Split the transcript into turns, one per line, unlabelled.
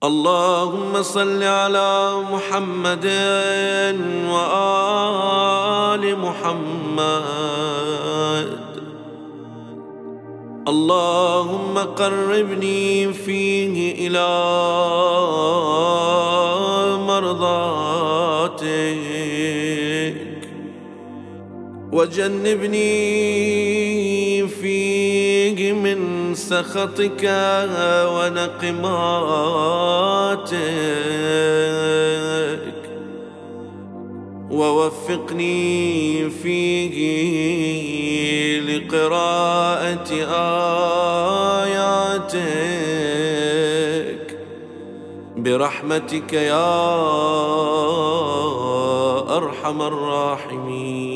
اللهم صل على محمد وآل محمد. اللهم قربني فيه إلى مرضاتك، وجنبني فيه من سخطك ونقماتك، ووفقني فيه لقراءة آياتك برحمتك يا أرحم الراحمين.